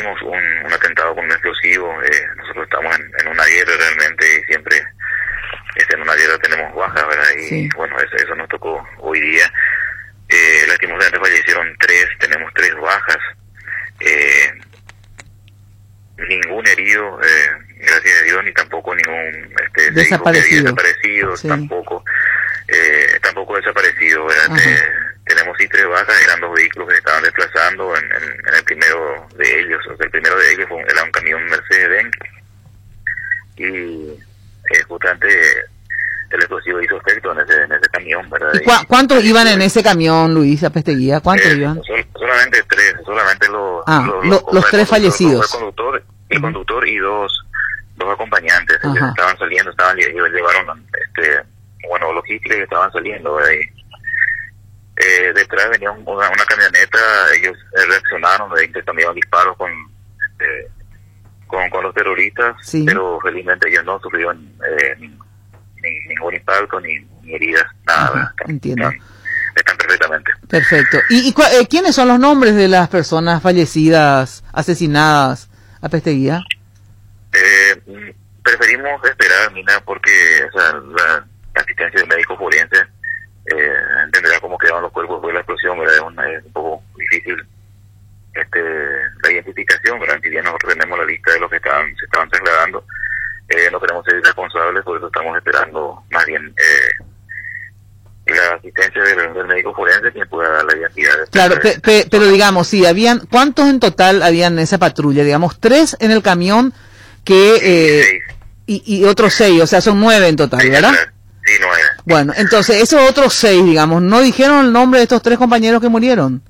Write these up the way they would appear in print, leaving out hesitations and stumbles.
sufrimos un atentado con un explosivo. Nosotros estamos en una guerra realmente y siempre en una guerra tenemos bajas, ¿verdad? Y Sí. bueno, eso nos tocó hoy día. Lastimosamente fallecieron 3, tenemos 3 bajas. Ningún herido, gracias a Dios, ni tampoco ningún desaparecido, Sí. tampoco desaparecido, ¿verdad? Tenemos sí 3 bajas, eran 2 vehículos que se estaban desplazando en el primero de ellos. O sea, el primero de ellos era un camión Mercedes-Benz y justamente el explosivo hizo efecto en ese camión, ¿verdad? ¿Y cuántos iban en ese camión, Luis Apesteguía? ¿Cuántos iban? Solamente 3, solamente los 3 fallecidos. El conductor y dos acompañantes que estaban saliendo, llevaron logística que estaban saliendo, ¿verdad? Detrás venía una camioneta, ellos reaccionaron, intercambiaron disparos con los terroristas, sí. Pero felizmente ellos no sufrieron ningún impacto ni heridas, nada. Entiendo. Están perfectamente. Perfecto. ¿Y quiénes son los nombres de las personas fallecidas, asesinadas, Apesteguía? Preferimos esperar, Mina, porque la asistencia del médico forense entenderá cómo quedaron los cuerpos después de la explosión, ¿verdad? Es un poco difícil la identificación, ¿verdad? Si bien nosotros tenemos la lista de los que se estaban trasladando, no queremos ser irresponsables, por eso estamos esperando más bien la asistencia del médico forense quien pueda dar la identidad. Claro, pero digamos, sí, ¿cuántos en total habían en esa patrulla? Digamos, 3 en el camión y otros 6, o sea, son 9 en total, ¿verdad? Sí, 9. Bueno, entonces, esos otros 6, digamos, ¿no dijeron el nombre de estos 3 compañeros que murieron?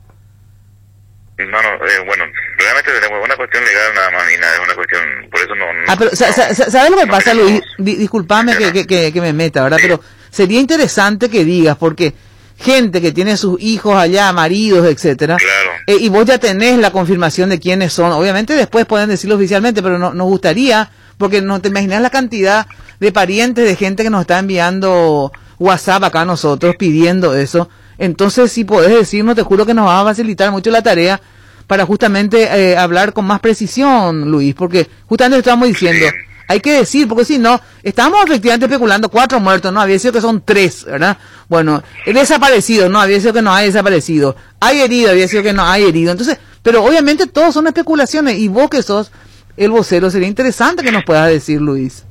No, realmente tenemos una cuestión legal nada más, Mina, es una cuestión, por eso no... pero ¿sabes lo que pasa, Luis? Disculpame que me meta, ¿verdad? Sí. Pero sería interesante que digas, porque gente que tiene sus hijos allá, maridos, etcétera, claro. Y vos ya tenés la confirmación de quiénes son, obviamente después pueden decirlo oficialmente, pero nos gustaría, porque no te imaginas la cantidad de parientes, de gente que nos está enviando WhatsApp acá a nosotros pidiendo eso. Entonces, si podés decirnos, te juro que nos va a facilitar mucho la tarea para justamente hablar con más precisión, Luis, porque justamente estamos diciendo, sí. Hay que decir, porque si no, estamos efectivamente especulando 4 muertos, ¿no? Había sido que son 3, ¿verdad? Bueno, el desaparecido, ¿no? Había sido que no hay desaparecido. Hay herido, había sido que no hay herido. Entonces, pero obviamente todos son especulaciones, y vos que sos el vocero, sería interesante que nos puedas decir, Luis.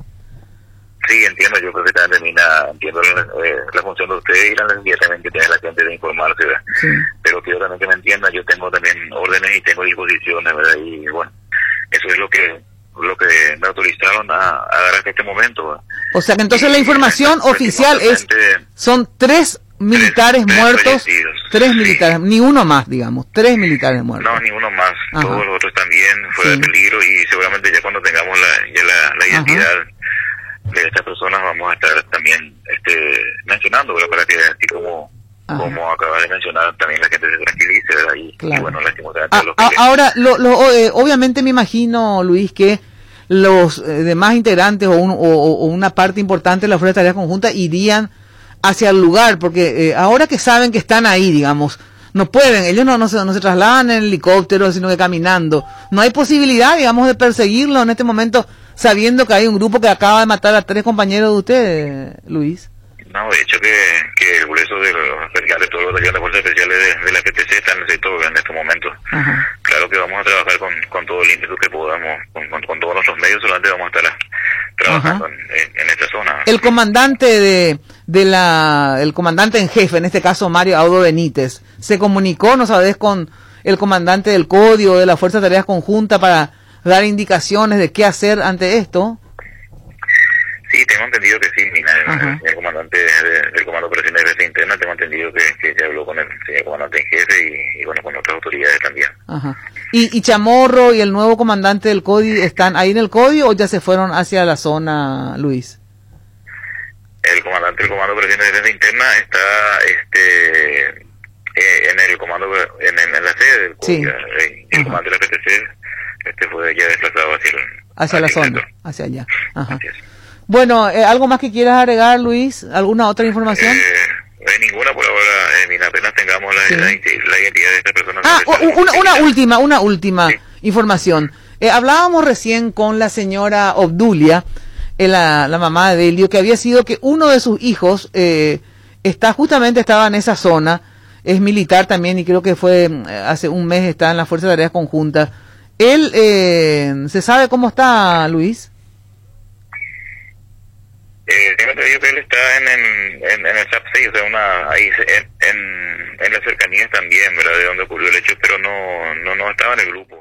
Sí, entiendo, yo perfectamente, Mina, entiendo la función de ustedes y la necesidad también que tiene la gente de informarse, ¿verdad? Sí. Pero quiero también que me entiendan, yo tengo también órdenes y tengo disposiciones, ¿verdad? Y bueno, eso es lo que me autorizaron a dar hasta este momento, ¿verdad? O sea que entonces la información oficial son 3 militares muertos, 3 militares, ni uno más, digamos, 3 militares muertos. No, ni uno más, todos los otros también fuera de peligro, y seguramente ya cuando tengamos la identidad de estas personas vamos a estar también mencionando, ¿verdad? Para que así como acaba de mencionar, también la gente se tranquilice, ¿verdad? Y bueno, lastimosamente ahora, obviamente me imagino, Luis, que los demás integrantes o una parte importante de la Fuerza de Tareas Conjuntas irían hacia el lugar, porque ahora que saben que están ahí, digamos, no pueden, ellos no se trasladan en helicóptero, sino que caminando. No hay posibilidad, digamos, de perseguirlo en este momento, sabiendo que hay un grupo que acaba de matar a 3 compañeros de ustedes, Luis. No, de hecho que el grueso de los especiales, todos los batallones de fuerzas especiales de la PTC están en el sector en este momento. Claro que vamos a trabajar con todo el ímpetu que podamos, con todos nuestros medios, solamente vamos a estar trabajando en esta zona. El comandante el comandante en jefe, en este caso Mario Audo Benítez, ¿se comunicó, no sabes, con el comandante del Código de la Fuerza de Tareas Conjuntas para dar indicaciones de qué hacer ante esto? Sí, tengo entendido que sí, Mina, el comandante del Comando de Operaciones de Defensa Interna, tengo entendido que ya habló con el señor comandante en jefe y bueno, con otras autoridades también. ¿Y Chamorro y el nuevo comandante del CODI están ahí en el CODI o ya se fueron hacia la zona, Luis? El comandante del Comando de Operaciones de Defensa Interna está en el comando, en la sede del CODI, el comandante de la PTC fue ya desplazado hacia la zona, hacia allá. Bueno, ¿algo más que quieras agregar, Luis? ¿Alguna otra información? Ninguna por ahora, Mina, apenas tengamos la identidad de esta persona. Una última. Sí. información. Hablábamos recién con la señora Obdulia, la mamá de Delio, que había sido que uno de sus hijos estaba en esa zona, es militar también y creo que fue hace un mes está en la Fuerza de Tareas Conjuntas. Él, ¿se sabe cómo está, Luis? Tengo entendido que él está en el SAP-6, o sea, ahí en las cercanías también, ¿verdad? De donde ocurrió el hecho, pero no estaba en el grupo.